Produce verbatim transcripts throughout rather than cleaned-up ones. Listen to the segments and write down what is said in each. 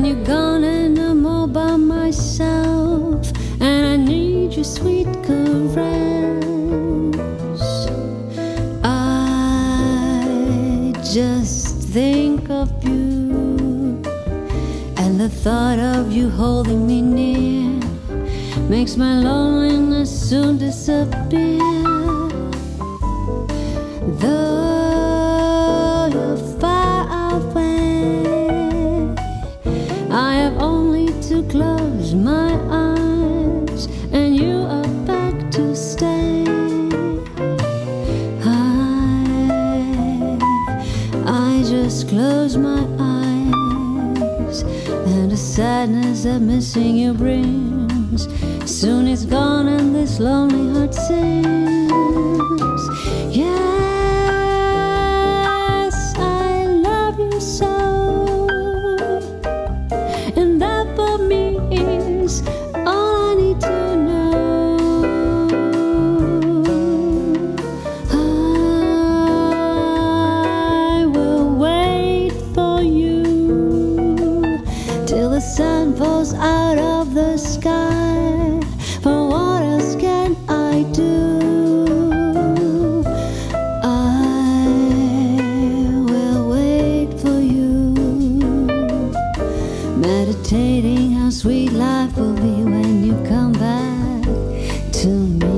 you're gone and I'm all by myself, and I need your sweet caress. I just think of you, and the thought of you holding me near makes my loneliness soon disappear. Though you're far away, I have only to close my eyes and you are back to stay. I, I just close my eyes, and the sadness that missing you brings soon is gone, and this lonely heart sings. Yes, I love you so, and that for me is all I need to know. I will wait for you till the sun falls out of the sky. For what else can I do? I will wait for you, meditating how sweet life will be when you come back to me.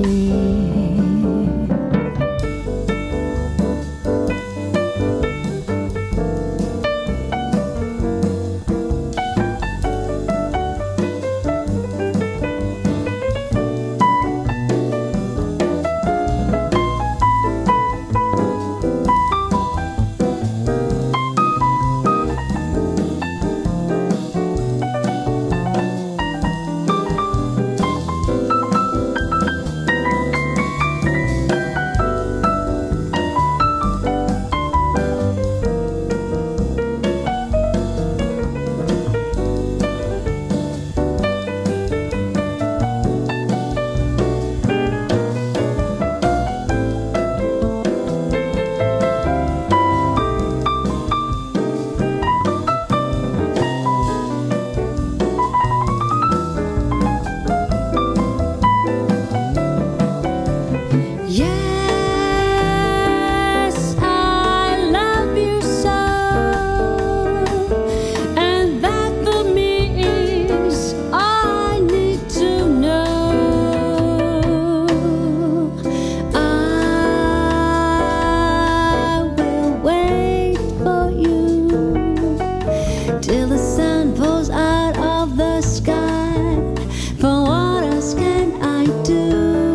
Till the sun falls out of the sky. For what else can I do?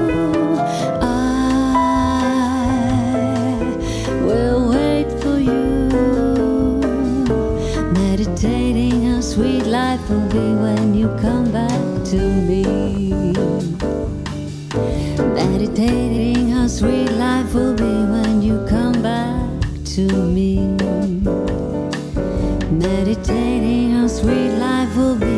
I will wait for you, meditating how sweet life will be when you come back to me. Meditating how sweet life will be when you come back to me. Meditating how sweet life will be